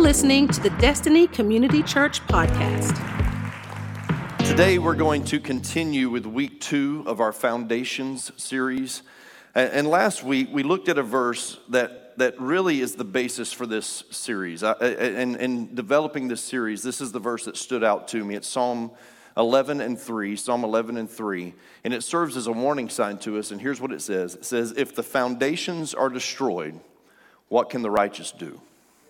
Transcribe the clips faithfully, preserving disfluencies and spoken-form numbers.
listening to the Destiny Community Church podcast. Today we're going to continue with week two of our Foundations series. And last week we looked at a verse that, that really is the basis for this series. And in developing this series, this is the verse that stood out to me. It's Psalm eleven and three, Psalm eleven and three. And it serves as a warning sign to us. And here's what it says. It says, if the foundations are destroyed, what can the righteous do?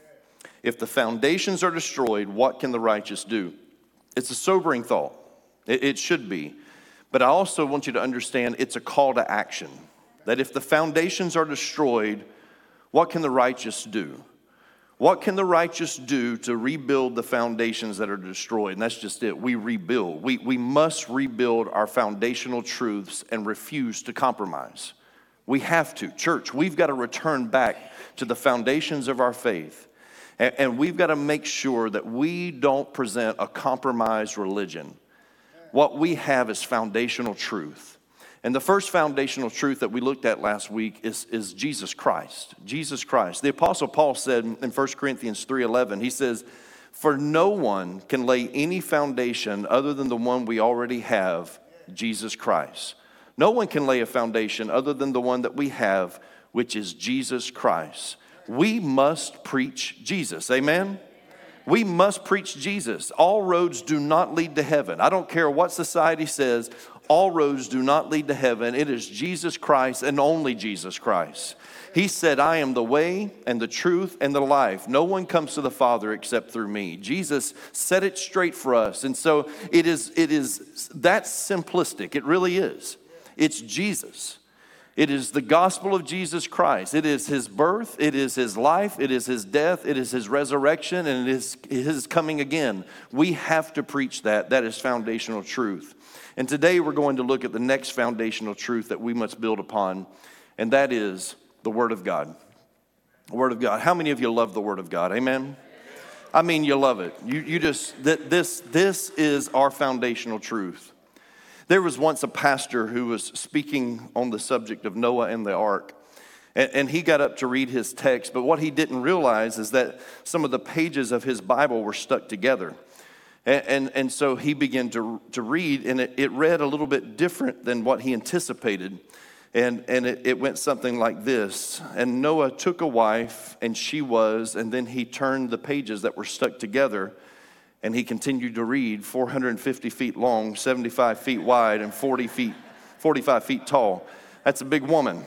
If the foundations are destroyed, what can the righteous do? It's a sobering thought. It, it should be. But I also want you to understand it's a call to action. That if the foundations are destroyed, what can the righteous do? What can the righteous do to rebuild the foundations that are destroyed? And that's just it. We rebuild. We, we must rebuild our foundational truths and refuse to compromise. We have to. Church, we've got to return back to the foundations of our faith. And, and we've got to make sure that we don't present a compromised religion. What we have is foundational truth. And the first foundational truth that we looked at last week is, is Jesus Christ. Jesus Christ. The Apostle Paul said in First Corinthians three eleven, he says, for no one can lay any foundation other than the one we already have, Jesus Christ. No one can lay a foundation other than the one that we have, which is Jesus Christ. We must preach Jesus. Amen? We must preach Jesus. All roads do not lead to heaven. I don't care what society says. All roads do not lead to heaven. It is Jesus Christ and only Jesus Christ. He said, I am the way and the truth and the life. No one comes to the Father except through me. Jesus set it straight for us. And so it is, it is that simplistic. It really is. It's Jesus. It is the gospel of Jesus Christ. It is his birth, it is his life, it is his death, it is his resurrection, and it is his coming again. We have to preach that. That is foundational truth. And today we're going to look at the next foundational truth that we must build upon, and that is the Word of God. The Word of God. How many of you love the Word of God? Amen? I mean, you love it. You, you just, this, this is our foundational truth. There was once a pastor who was speaking on the subject of Noah and the ark, and, and he got up to read his text, but what he didn't realize is that some of the pages of his Bible were stuck together. And, and, and so he began to, to read, and it, it read a little bit different than what he anticipated. And, and it, it went something like this. And Noah took a wife, and she was, and then he turned the pages that were stuck together, and he continued to read, four hundred fifty feet long, seventy-five feet wide, and forty feet, forty-five feet tall. That's a big woman.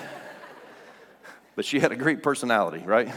But she had a great personality, right?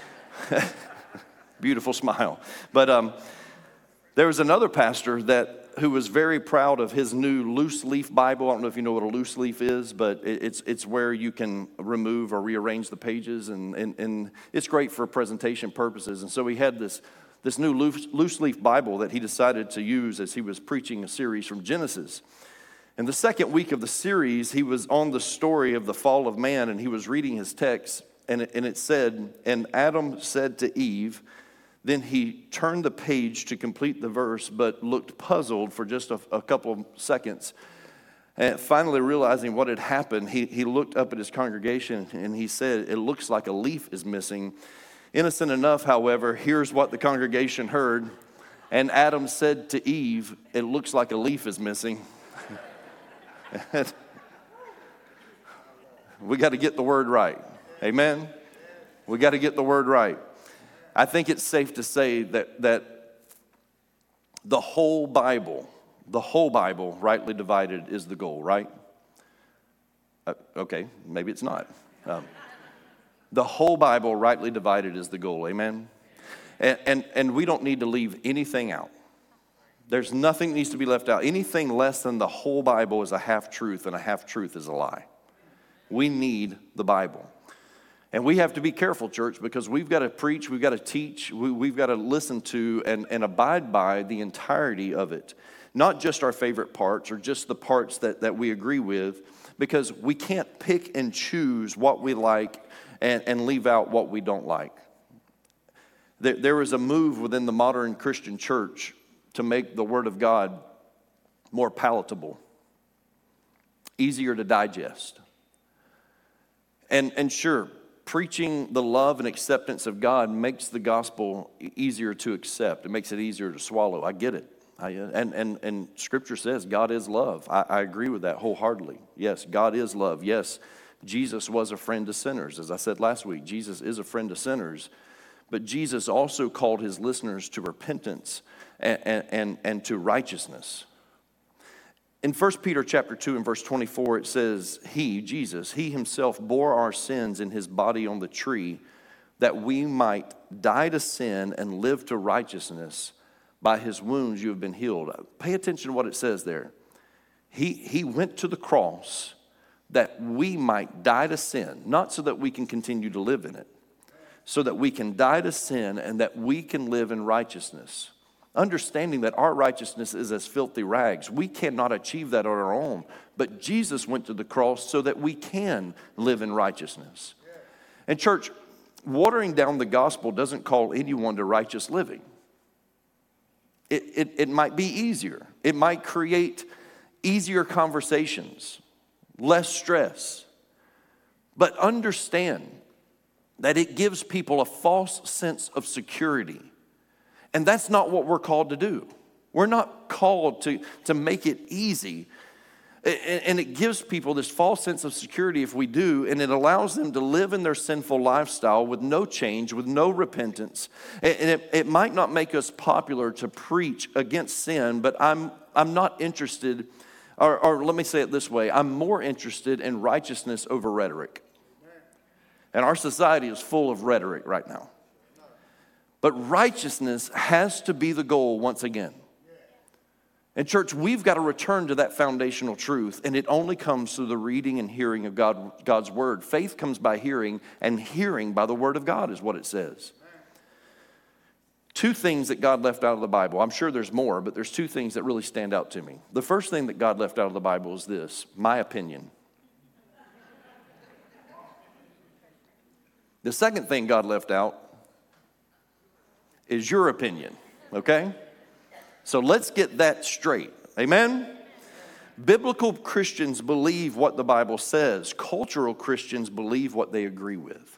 Beautiful smile. But um, there was another pastor that who was very proud of his new loose leaf Bible. I don't know if you know what a loose leaf is, but it's it's where you can remove or rearrange the pages, and, and, and it's great for presentation purposes. And so he had this This new loose, loose leaf Bible that he decided to use as he was preaching a series from Genesis. And the second week of the series, he was on the story of the fall of man, and he was reading his text, and it, and it said, and Adam said to Eve, then he turned the page to complete the verse, but looked puzzled for just a, a couple of seconds. And finally realizing what had happened, he, he looked up at his congregation, and he said, it looks like a leaf is missing. Innocent enough, however, here's what the congregation heard. And Adam said to Eve, it looks like a leaf is missing. We got to get the word right. Amen? We got to get the word right. I think it's safe to say that, that the whole Bible, the whole Bible, rightly divided, is the goal, right? Uh, okay, maybe it's not. Um, The whole Bible, rightly divided, is the goal. Amen? And, and, and we don't need to leave anything out. There's nothing that needs to be left out. Anything less than the whole Bible is a half-truth, and a half-truth is a lie. We need the Bible. And we have to be careful, church, because we've got to preach, we've got to teach, we, we've got to listen to and, and abide by the entirety of it. Not just our favorite parts or just the parts that, that we agree with, because we can't pick and choose what we like And, and leave out what we don't like. There, there is a move within the modern Christian church to make the Word of God more palatable, easier to digest. And, and sure, preaching the love and acceptance of God makes the gospel easier to accept. It makes it easier to swallow. I get it. I, and, and, and Scripture says God is love. I, I agree with that wholeheartedly. Yes, God is love. Yes, Jesus was a friend to sinners. As I said last week, Jesus is a friend to sinners. But Jesus also called his listeners to repentance and, and, and, and to righteousness. In First Peter chapter two and verse twenty-four, it says, He, Jesus, He himself bore our sins in his body on the tree, that we might die to sin and live to righteousness. By his wounds you have been healed. Pay attention to what it says there. He, he went to the cross that we might die to sin, not so that we can continue to live in it, so that we can die to sin and that we can live in righteousness. Understanding that our righteousness is as filthy rags. We cannot achieve that on our own. But Jesus went to the cross so that we can live in righteousness. And church, watering down the gospel doesn't call anyone to righteous living. It, it, it might be easier. It might create easier conversations, less stress. But understand that it gives people a false sense of security. And that's not what we're called to do. We're not called to, to make it easy. And it gives people this false sense of security if we do, and it allows them to live in their sinful lifestyle with no change, with no repentance. And it, it might not make us popular to preach against sin, but I'm, I'm not interested, or, or let me say it this way, I'm more interested in righteousness over rhetoric. And our society is full of rhetoric right now. But righteousness has to be the goal once again. And church, we've got to return to that foundational truth, and it only comes through the reading and hearing of God, God's word. Faith comes by hearing, and hearing by the word of God is what it says. Two things that God left out of the Bible. I'm sure there's more, but there's two things that really stand out to me. The first thing that God left out of the Bible is this, my opinion. The second thing God left out is your opinion, okay? So let's get that straight, amen? Biblical Christians believe what the Bible says. Cultural Christians believe what they agree with.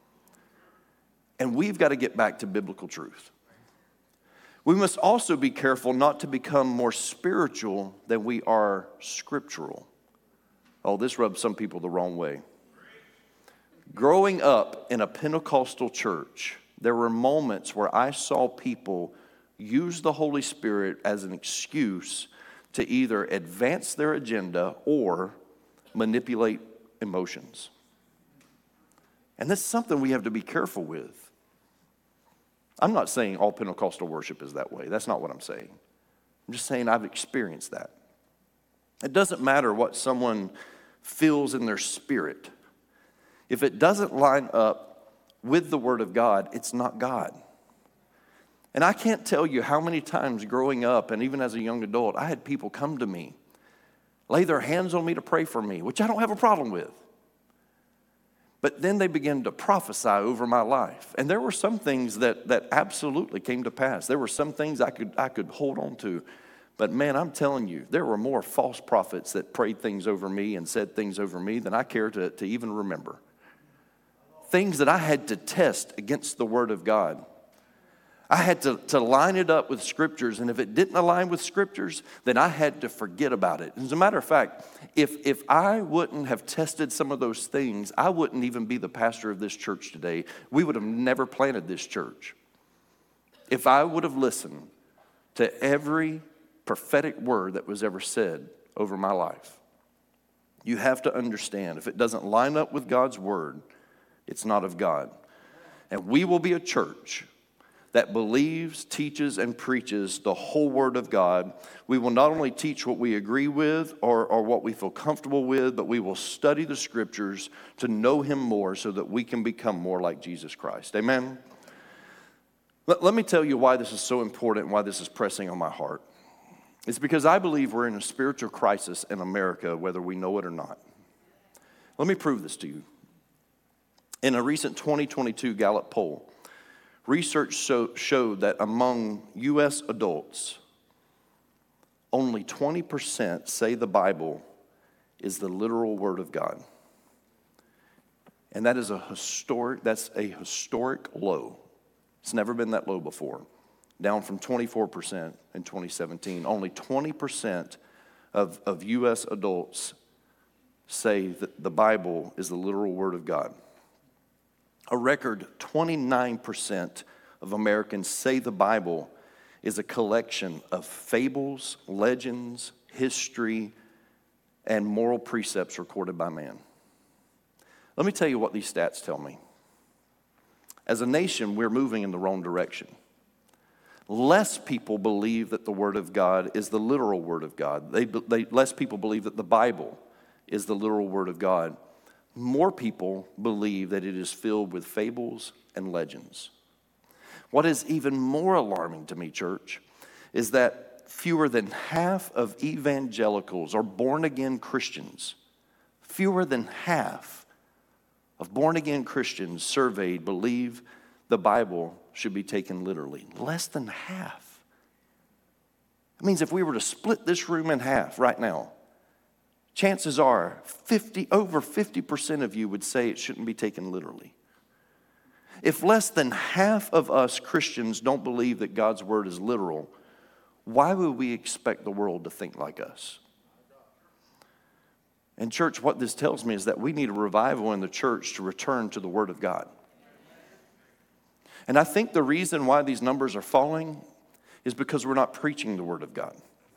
And we've got to get back to biblical truth. We must also be careful not to become more spiritual than we are scriptural. Oh, this rubs some people the wrong way. Growing up in a Pentecostal church, there were moments where I saw people use the Holy Spirit as an excuse to either advance their agenda or manipulate emotions. And that's something we have to be careful with. I'm not saying all Pentecostal worship is that way. That's not what I'm saying. I'm just saying I've experienced that. It doesn't matter what someone feels in their spirit. If it doesn't line up with the Word of God, it's not God. And I can't tell you how many times growing up and even as a young adult, I had people come to me, lay their hands on me to pray for me, which I don't have a problem with. But then they began to prophesy over my life. And there were some things that, that absolutely came to pass. There were some things I could, I could hold on to. But man, I'm telling you, there were more false prophets that prayed things over me and said things over me than I care to, to even remember. Things that I had to test against the Word of God. I had to, to line it up with Scriptures, and if it didn't align with Scriptures, then I had to forget about it. As a matter of fact, if, if I wouldn't have tested some of those things, I wouldn't even be the pastor of this church today. We would have never planted this church. If I would have listened to every prophetic word that was ever said over my life. You have to understand, if it doesn't line up with God's Word, it's not of God. And we will be a church that believes, teaches, and preaches the whole Word of God. We will not only teach what we agree with or, or what we feel comfortable with, but we will study the Scriptures to know Him more so that we can become more like Jesus Christ. Amen? Let, let me tell you why this is so important and why this is pressing on my heart. It's because I believe we're in a spiritual crisis in America, whether we know it or not. Let me prove this to you. In a recent twenty twenty-two Gallup poll, research show, showed that among U S adults, only twenty percent say the Bible is the literal Word of God. And that is a historic, that's a historic low. It's never been that low before. Down from twenty-four percent in twenty seventeen. Only twenty percent of, of U S adults say that the Bible is the literal Word of God. A record twenty-nine percent of Americans say the Bible is a collection of fables, legends, history, and moral precepts recorded by man. Let me tell you what these stats tell me. As a nation, we're moving in the wrong direction. Less people believe that the Word of God is the literal Word of God. They, they, less people believe that the Bible is the literal Word of God. More people believe that it is filled with fables and legends. What is even more alarming to me, church, is that fewer than half of evangelicals or born-again Christians, fewer than half of born-again Christians surveyed believe the Bible should be taken literally. Less than half. It means if we were to split this room in half right now, chances are fifty, over fifty percent of you would say it shouldn't be taken literally. If less than half of us Christians don't believe that God's word is literal, why would we expect the world to think like us? And church, what this tells me is that we need a revival in the church to return to the Word of God. And I think the reason why these numbers are falling is because we're not preaching the Word of God.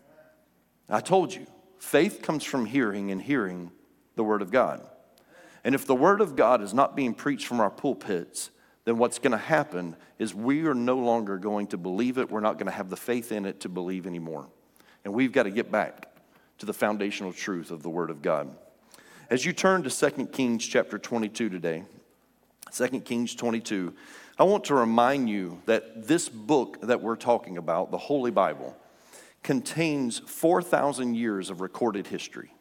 I told you, faith comes from hearing, and hearing the Word of God. And if the Word of God is not being preached from our pulpits, then what's going to happen is we are no longer going to believe it. We're not going to have the faith in it to believe anymore. And we've got to get back to the foundational truth of the Word of God. As you turn to Second Kings chapter twenty-two today, Second Kings twenty-two, I want to remind you that this book that we're talking about, the Holy Bible, contains four thousand years of recorded history.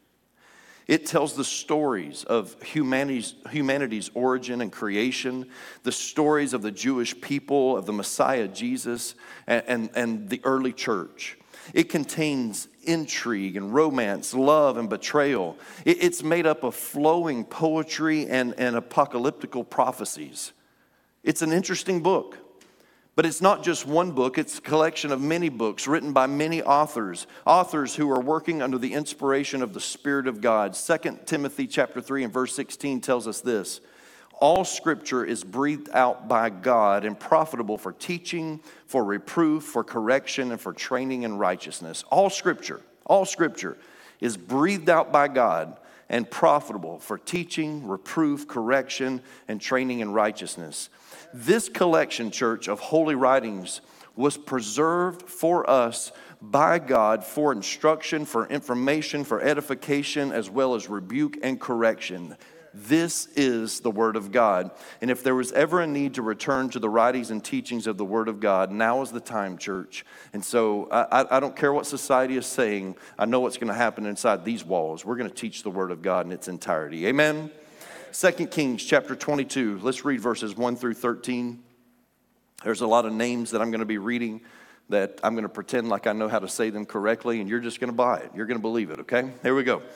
It tells the stories of humanity's, humanity's origin and creation, the stories of the Jewish people, of the Messiah Jesus, and, and, and the early church. It contains intrigue and romance, love and betrayal. It, it's made up of flowing poetry and, and apocalyptical prophecies. It's an interesting book. But it's not just one book, it's a collection of many books written by many authors, authors who are working under the inspiration of the Spirit of God. Second Timothy chapter three and verse sixteen tells us this: all scripture is breathed out by God and profitable for teaching, for reproof, for correction, and for training in righteousness. All scripture, all scripture is breathed out by God and profitable for teaching, reproof, correction, and training in righteousness. This collection, church, of holy writings was preserved for us by God for instruction, for information, for edification, as well as rebuke and correction. This is the Word of God. And if there was ever a need to return to the writings and teachings of the Word of God, now is the time, church. And so I, I don't care what society is saying. I know what's going to happen inside these walls. We're going to teach the Word of God in its entirety. Amen? Second Kings chapter twenty-two. Let's read verses one through thirteen. There's a lot of names that I'm going to be reading that I'm going to pretend like I know how to say them correctly, and you're just going to buy it. You're going to believe it, okay? Here we go.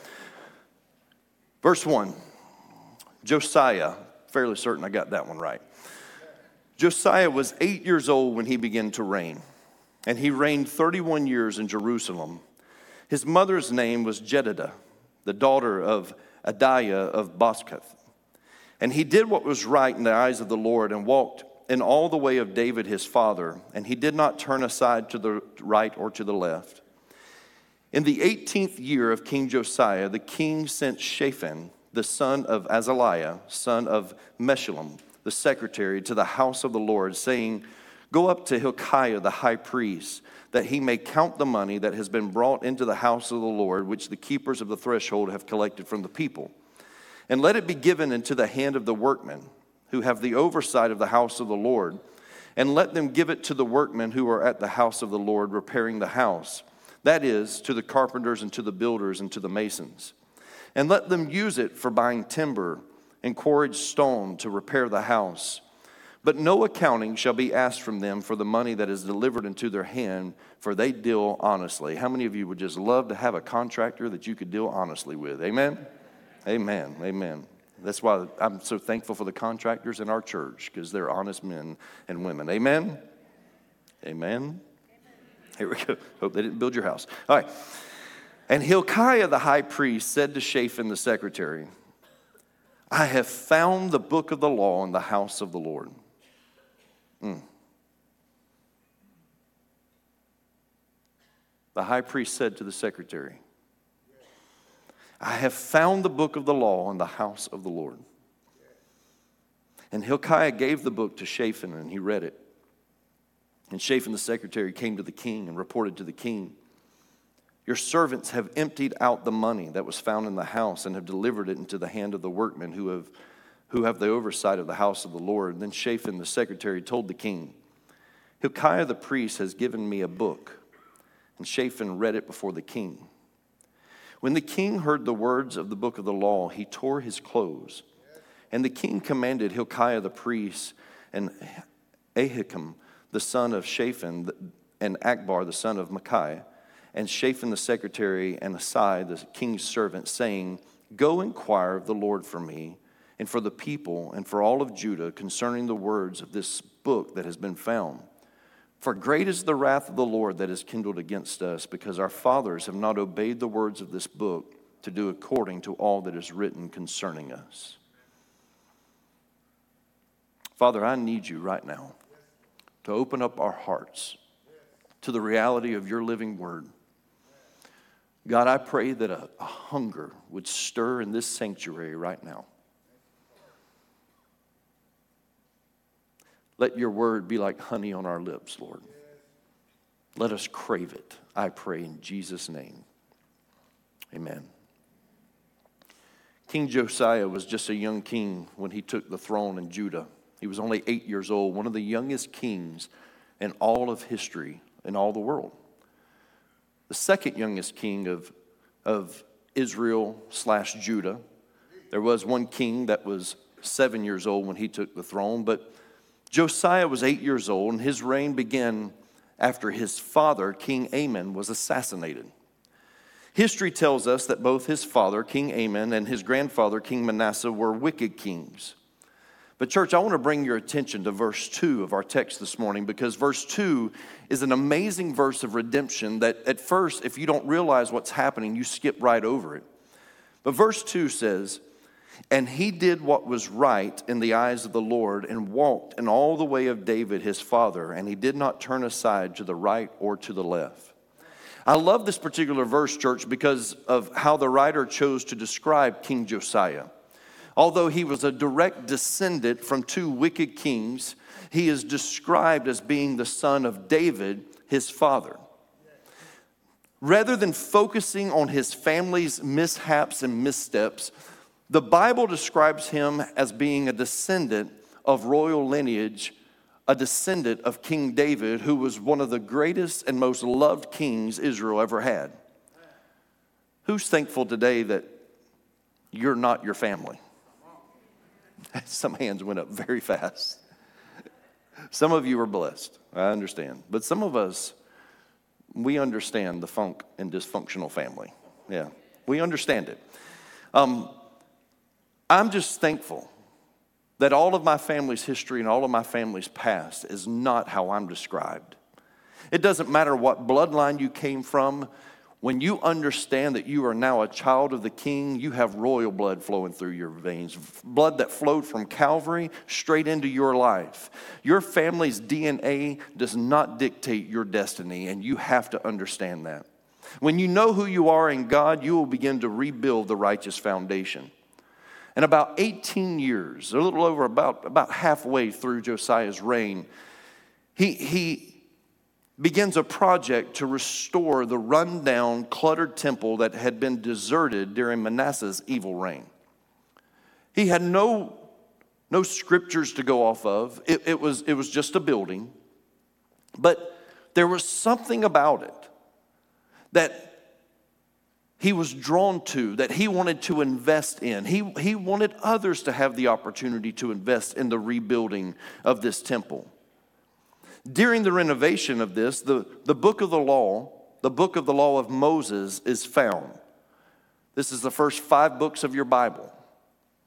Verse one. Josiah, fairly certain I got that one right. Josiah was eight years old when he began to reign, and he reigned thirty-one years in Jerusalem. His mother's name was Jedidah, the daughter of Adiah of Bosketh. And he did what was right in the eyes of the Lord and walked in all the way of David his father, and he did not turn aside to the right or to the left. In the eighteenth year of King Josiah, the king sent Shaphan, the son of Azaliah, son of Meshullam, the secretary, to the house of the Lord, saying, go up to Hilkiah the high priest, that he may count the money that has been brought into the house of the Lord, which the keepers of the threshold have collected from the people. And let it be given into the hand of the workmen, who have the oversight of the house of the Lord, and let them give it to the workmen who are at the house of the Lord, repairing the house, that is, to the carpenters and to the builders and to the masons. And let them use it for buying timber and quarried stone to repair the house. But no accounting shall be asked from them for the money that is delivered into their hand, for they deal honestly. How many of you would just love to have a contractor that you could deal honestly with? Amen? Amen. Amen. That's why I'm so thankful for the contractors in our church, because they're honest men and women. Amen? Amen? Here we go. Hope they didn't build your house. All right. And Hilkiah the high priest said to Shaphan the secretary, I have found the book of the law in the house of the Lord. Mm. The high priest said to the secretary, I have found the book of the law in the house of the Lord. And Hilkiah gave the book to Shaphan, and he read it. And Shaphan the secretary came to the king and reported to the king, your servants have emptied out the money that was found in the house and have delivered it into the hand of the workmen who have, who have the oversight of the house of the Lord. And then Shaphan the secretary told the king, Hilkiah the priest has given me a book. And Shaphan read it before the king. When the king heard the words of the book of the law, he tore his clothes. And the king commanded Hilkiah the priest and Ahikam the son of Shaphan and Akbar the son of Micaiah and Shaphan the secretary and Asai the king's servant, saying, go inquire of the Lord for me and for the people and for all of Judah concerning the words of this book that has been found. For great is the wrath of the Lord that is kindled against us, because our fathers have not obeyed the words of this book to do according to all that is written concerning us. Father, I need you right now to open up our hearts to the reality of your living word. God, I pray that a, a hunger would stir in this sanctuary right now. Let your word be like honey on our lips, Lord. Let us crave it, I pray in Jesus' name. Amen. King Josiah was just a young king when he took the throne in Judah. He was only eight years old, one of the youngest kings in all of history, in all the world. The second youngest king of, of Israel slash Judah. There was one king that was seven years old when he took the throne, but Josiah was eight years old, and his reign began after his father, King Amon, was assassinated. History tells us that both his father, King Amon, and his grandfather, King Manasseh, were wicked kings. But church, I want to bring your attention to verse two of our text this morning, because verse two is an amazing verse of redemption that at first, if you don't realize what's happening, you skip right over it. But verse two says, and he did what was right in the eyes of the Lord and walked in all the way of David his father, and he did not turn aside to the right or to the left. I love this particular verse, church, because of how the writer chose to describe King Josiah. Although he was a direct descendant from two wicked kings, he is described as being the son of David, his father. Rather than focusing on his family's mishaps and missteps, the Bible describes him as being a descendant of royal lineage, a descendant of King David, who was one of the greatest and most loved kings Israel ever had. Who's thankful today that you're not your family? Some hands went up very fast. Some of you are blessed, I understand. But some of us, we understand the funk and dysfunctional family. Yeah, we understand it. Um, I'm just thankful that all of my family's history and all of my family's past is not how I'm described. It doesn't matter what bloodline you came from. When you understand that you are now a child of the King, you have royal blood flowing through your veins, blood that flowed from Calvary straight into your life. Your family's D N A does not dictate your destiny, and you have to understand that. When you know who you are in God, you will begin to rebuild the righteous foundation. And about eighteen years, a little over about, about halfway through Josiah's reign, he, he begins a project to restore the rundown, cluttered temple that had been deserted during Manasseh's evil reign. He had no, no scriptures to go off of. It, it was, it was just a building. But there was something about it that he was drawn to, that he wanted to invest in. He, he wanted others to have the opportunity to invest in the rebuilding of this temple. During the renovation of this, the, the book of the law, the book of the law of Moses is found. This is the first five books of your Bible.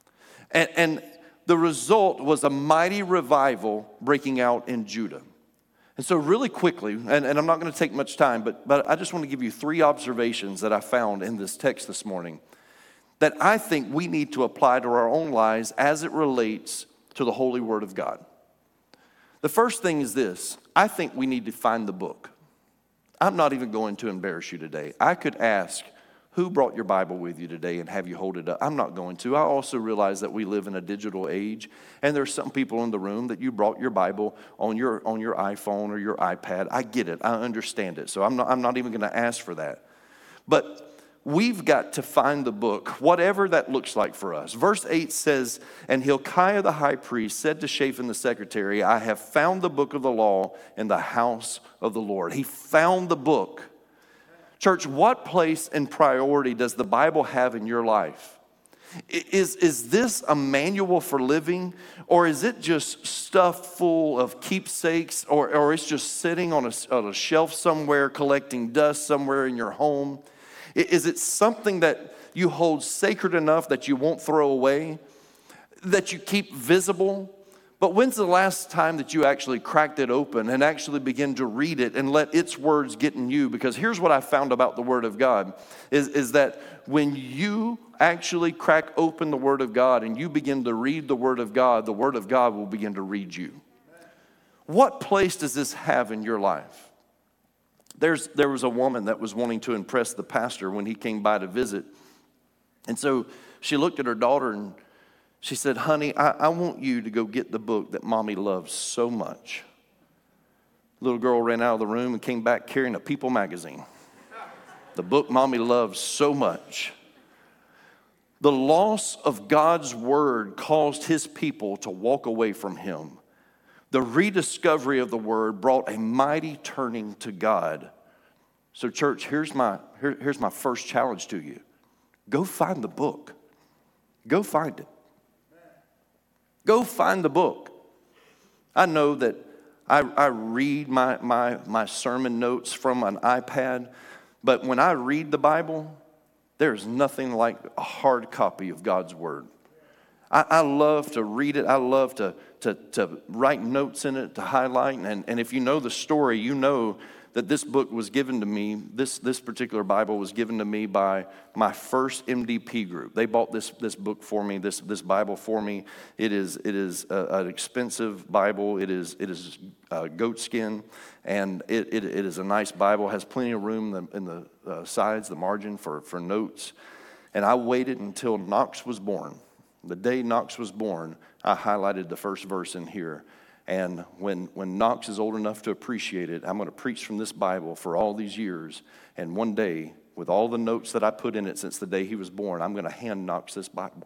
And, and the result was a mighty revival breaking out in Judah. And so really quickly, and, and I'm not going to take much time, but, but I just want to give you three observations that I found in this text this morning that I think we need to apply to our own lives as it relates to the Holy Word of God. The first thing is this: I think we need to find the book. I'm not even going to embarrass you today. I could ask, who brought your Bible with you today, and have you hold it up? I'm not going to. I also realize that we live in a digital age, and there's some people in the room that you brought your Bible on your on your iPhone or your iPad. I get it. I understand it. So I'm not, I'm not even going to ask for that. But we've got to find the book, whatever that looks like for us. Verse eight says, and Hilkiah the high priest said to Shaphan the secretary, I have found the book of the law in the house of the Lord. He found the book. Church, what place and priority does the Bible have in your life? Is, is this a manual for living, or is it just stuff full of keepsakes, or, or it's just sitting on a, on a shelf somewhere collecting dust somewhere in your home? Is it something that you hold sacred enough that you won't throw away, that you keep visible? But when's the last time that you actually cracked it open and actually begin to read it and let its words get in you? Because here's what I found about the Word of God, is, is that when you actually crack open the Word of God and you begin to read the Word of God, the Word of God will begin to read you. What place does this have in your life? There's, there was a woman that was wanting to impress the pastor when he came by to visit. And so she looked at her daughter and she said, honey, I, I want you to go get the book that mommy loves so much. Little girl ran out of the room and came back carrying a People magazine. The book mommy loves so much. The loss of God's word caused his people to walk away from him. The rediscovery of the word brought a mighty turning to God. So church, here's my, here, here's my first challenge to you. Go find the book. Go find it. Go find the book. I know that I, I read my, my, my sermon notes from an iPad, but when I read the Bible, there's nothing like a hard copy of God's Word. I, I love to read it. I love to, to, to write notes in it, to highlight. And, and if you know the story, you know that this book was given to me, this, this particular Bible was given to me by my first M D P group. They bought this, this book for me, this, this Bible for me. It is, it is a, an expensive Bible. It is, it is uh, goat skin, and it, it, it is a nice Bible. It has plenty of room in the, in the uh, sides, the margin for, for notes. And I waited until Knox was born. The day Knox was born, I highlighted the first verse in here. And when, when Knox is old enough to appreciate it, I'm going to preach from this Bible for all these years. And one day, with all the notes that I put in it since the day he was born, I'm going to hand Knox this Bible.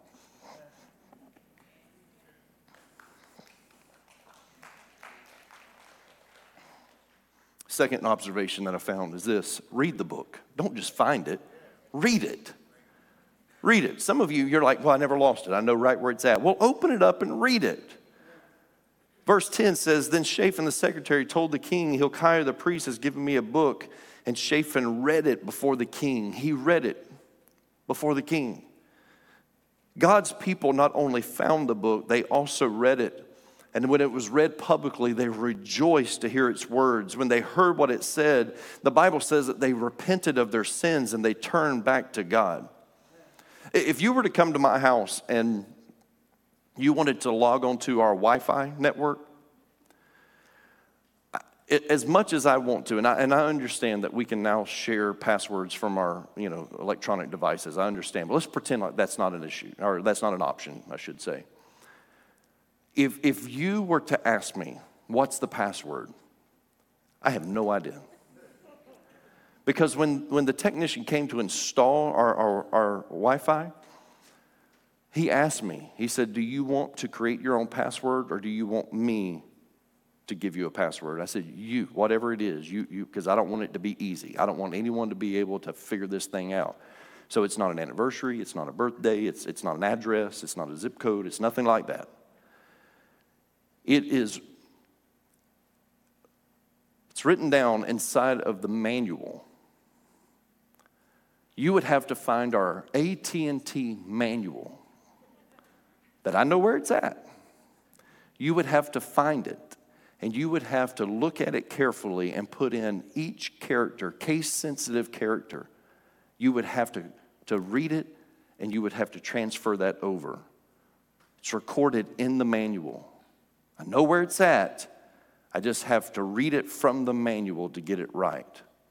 Second observation that I found is this: read the book. Don't just find it, read it. Read it. Some of you, you're like, well, I never lost it. I know right where it's at. Well, open it up and read it. Verse ten says, then Shaphan the secretary told the king, Hilkiah the priest has given me a book. And Shaphan read it before the king. He read it before the king. God's people not only found the book, they also read it. And when it was read publicly, they rejoiced to hear its words. When they heard what it said, the Bible says that they repented of their sins and they turned back to God. If you were to come to my house and you wanted to log on to our Wi-Fi network, it, as much as I want to, and I, and I understand that we can now share passwords from our, you know, electronic devices. I understand, but let's pretend like that's not an issue, or that's not an option, I should say. If if you were to ask me, what's the password? I have no idea. Because when, when the technician came to install our, our, our Wi-Fi, he asked me, he said, do you want to create your own password, or do you want me to give you a password? I said, you, whatever it is, you, you, because I don't want it to be easy. I don't want anyone to be able to figure this thing out. So it's not an anniversary, it's not a birthday, it's, it's not an address, it's not a zip code, it's nothing like that. It is, it's written down inside of the manual. You would have to find our A T and T manual that I know where it's at. You would have to find it, and you would have to look at it carefully and put in each character, case-sensitive character. You would have to, to read it, and you would have to transfer that over. It's recorded in the manual. I know where it's at. I just have to read it from the manual to get it right.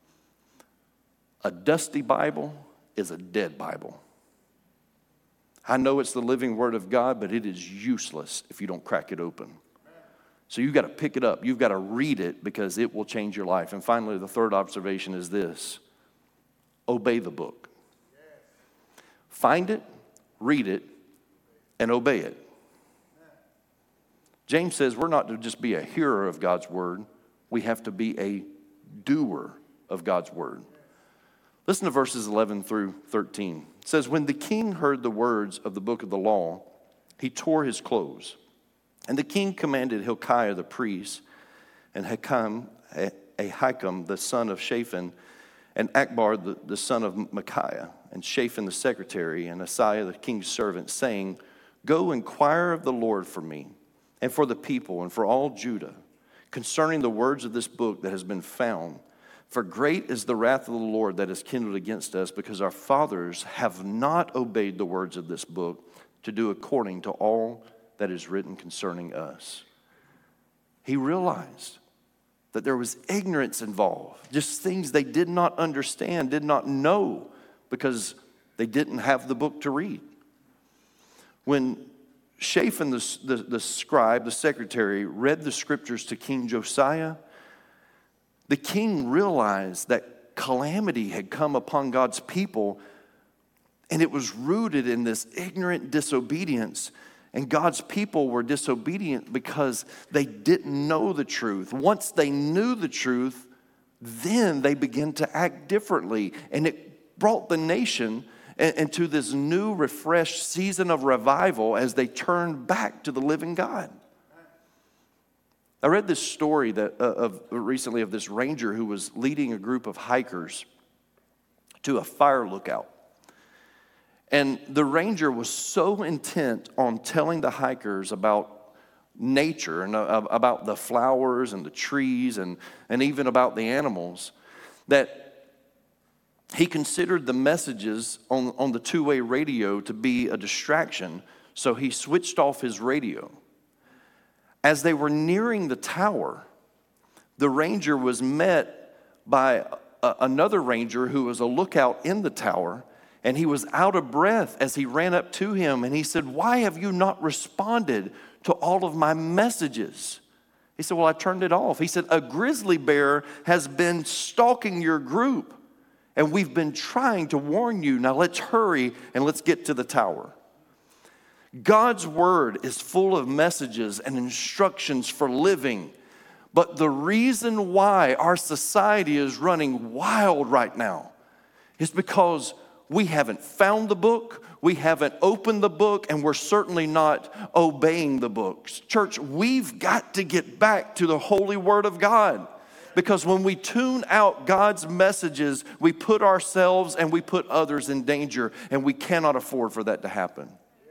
A dusty Bible is a dead Bible. I know it's the living Word of God, but it is useless if you don't crack it open. So you've got to pick it up. You've got to read it because it will change your life. And finally, the third observation is this: obey the book. Find it, read it, and obey it. James says we're not to just be a hearer of God's Word. We have to be a doer of God's Word. Listen to verses eleven through thirteen. It says, when the king heard the words of the book of the law, he tore his clothes. And the king commanded Hilkiah the priest, and Ahikam, Ahikam the son of Shaphan, and Akbar the, the son of Micaiah, and Shaphan the secretary, and Asaiah the king's servant, saying, go inquire of the Lord for me, and for the people, and for all Judah, concerning the words of this book that has been found. For great is the wrath of the Lord that is kindled against us, because our fathers have not obeyed the words of this book to do according to all that is written concerning us. He realized that there was ignorance involved, just things they did not understand, did not know, because they didn't have the book to read. When Shaphan, the, the, the scribe, the secretary, read the scriptures to King Josiah, the king realized that calamity had come upon God's people, and it was rooted in this ignorant disobedience. And God's people were disobedient because they didn't know the truth. Once they knew the truth, then they began to act differently. And it brought the nation into this new, refreshed season of revival as they turned back to the living God. I read this story that uh, of recently of this ranger who was leading a group of hikers to a fire lookout. And the ranger was so intent on telling the hikers about nature and uh, about the flowers and the trees and, and even about the animals that he considered the messages on, on the two-way radio to be a distraction, so he switched off his radio. As they were nearing the tower, the ranger was met by a, another ranger who was a lookout in the tower, and he was out of breath as he ran up to him, and he said, why have you not responded to all of my messages? He said, well, I turned it off. He said, a grizzly bear has been stalking your group, and we've been trying to warn you. Now let's hurry and let's get to the tower. God's word is full of messages and instructions for living. But the reason why our society is running wild right now is because we haven't found the book, we haven't opened the book, and we're certainly not obeying the books. Church, we've got to get back to the holy word of God. Because when we tune out God's messages, we put ourselves and we put others in danger, and we cannot afford for that to happen.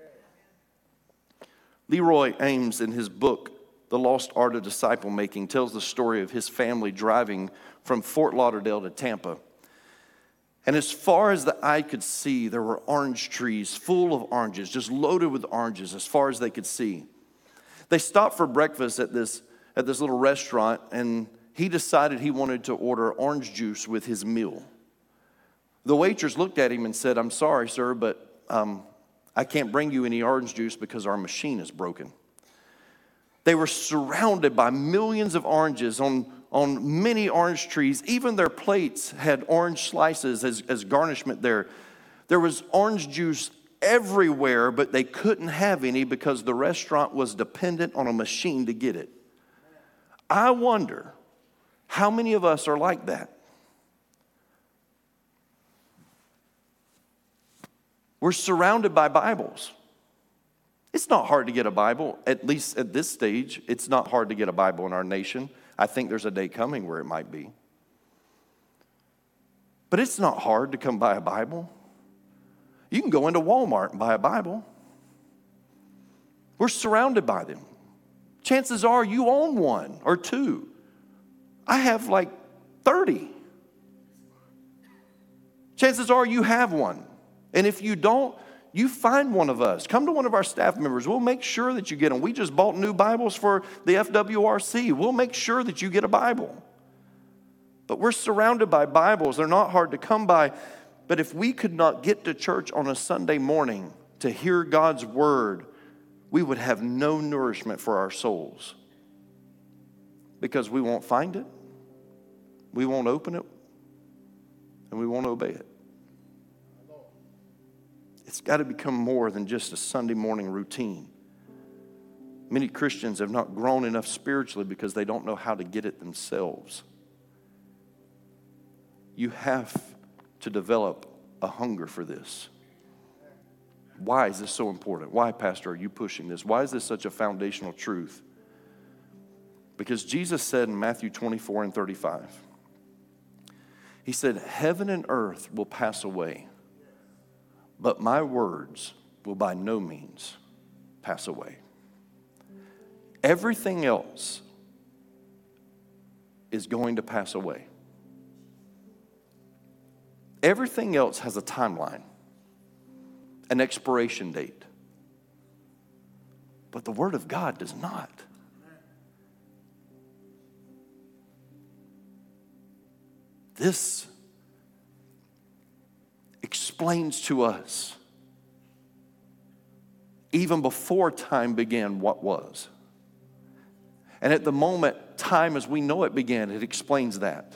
Leroy Ames, in his book, The Lost Art of Disciple Making, tells the story of his family driving from Fort Lauderdale to Tampa. And as far as the eye could see, there were orange trees full of oranges, just loaded with oranges as far as they could see. They stopped for breakfast at this, at this little restaurant, and he decided he wanted to order orange juice with his meal. The waitress looked at him and said, I'm sorry, sir, but um, I can't bring you any orange juice because our machine is broken. They were surrounded by millions of oranges on, on many orange trees. Even their plates had orange slices as, as garnishment there. There was orange juice everywhere, but they couldn't have any because the restaurant was dependent on a machine to get it. I wonder how many of us are like that. We're surrounded by Bibles. It's not hard to get a Bible, at least at this stage. It's not hard to get a Bible in our nation. I think there's a day coming where it might be. But it's not hard to come by a Bible. You can go into Walmart and buy a Bible. We're surrounded by them. Chances are you own one or two. I have like thirty. Chances are you have one. And if you don't, you find one of us. Come to one of our staff members. We'll make sure that you get them. We just bought new Bibles for the F W R C. We'll make sure that you get a Bible. But we're surrounded by Bibles. They're not hard to come by. But if we could not get to church on a Sunday morning to hear God's word, we would have no nourishment for our souls. Because we won't find it, we won't open it, and we won't obey it. It's got to become more than just a Sunday morning routine. Many Christians have not grown enough spiritually because they don't know how to get it themselves. You have to develop a hunger for this. Why is this so important? Why, Pastor, are you pushing this? Why is this such a foundational truth? Because Jesus said in Matthew twenty-four and thirty-five, he said, heaven and earth will pass away, but my words will by no means pass away. Everything else is going to pass away. Everything else has a timeline, an expiration date. But the Word of God does not. This explains to us, even before time began, what was. And at the moment, time as we know it began, it explains that.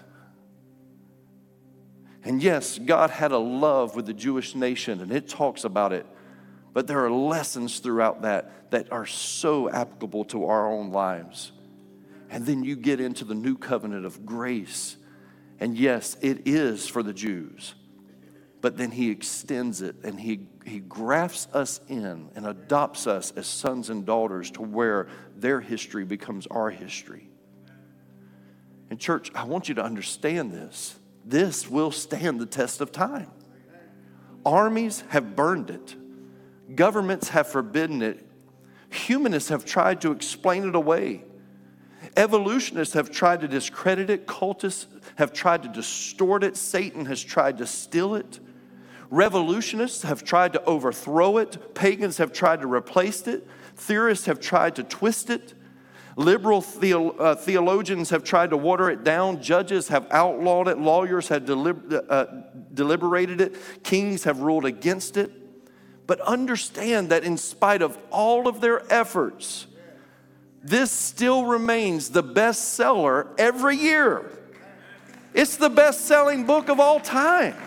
And yes, God had a love with the Jewish nation, and it talks about it. But there are lessons throughout that that are so applicable to our own lives. And then you get into the new covenant of grace. And yes, it is for the Jews. But then he extends it, and he, he grafts us in and adopts us as sons and daughters to where their history becomes our history. And church, I want you to understand this. This will stand the test of time. Armies have burned it. Governments have forbidden it. Humanists have tried to explain it away. Evolutionists have tried to discredit it. Cultists have tried to distort it. Satan has tried to steal it. Revolutionists have tried to overthrow it. Pagans have tried to replace it. Theorists have tried to twist it. Liberal theo, uh, theologians have tried to water it down. Judges have outlawed it. Lawyers have delib- uh, deliberated it. Kings have ruled against it. But understand that in spite of all of their efforts, this still remains the bestseller every year. It's the best-selling book of all time.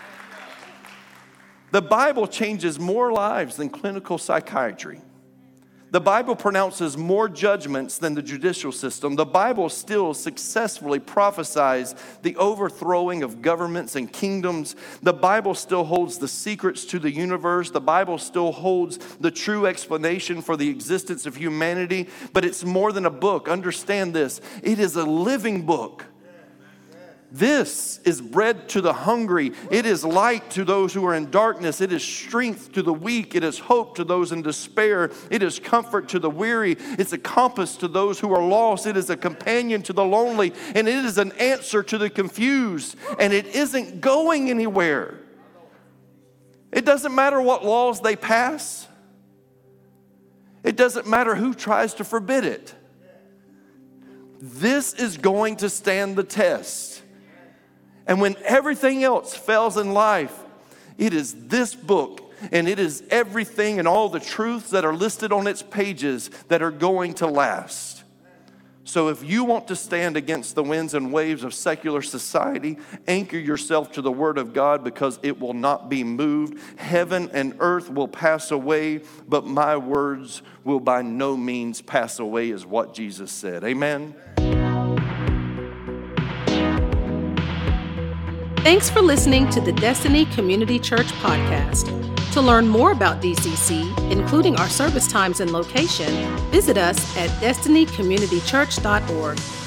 The Bible changes more lives than clinical psychiatry. The Bible pronounces more judgments than the judicial system. The Bible still successfully prophesies the overthrowing of governments and kingdoms. The Bible still holds the secrets to the universe. The Bible still holds the true explanation for the existence of humanity. But it's more than a book. Understand this. It is a living book. This is bread to the hungry. It is light to those who are in darkness. It is strength to the weak. It is hope to those in despair. It is comfort to the weary. It's a compass to those who are lost. It is a companion to the lonely. And it is an answer to the confused. And it isn't going anywhere. It doesn't matter what laws they pass. It doesn't matter who tries to forbid it. This is going to stand the test. And when everything else fails in life, it is this book, and it is everything and all the truths that are listed on its pages that are going to last. So if you want to stand against the winds and waves of secular society, anchor yourself to the Word of God, because it will not be moved. Heaven and earth will pass away, but my words will by no means pass away, is what Jesus said. Amen. Thanks for listening to the Destiny Community Church podcast. To learn more about D C C, including our service times and location, visit us at destiny community church dot org.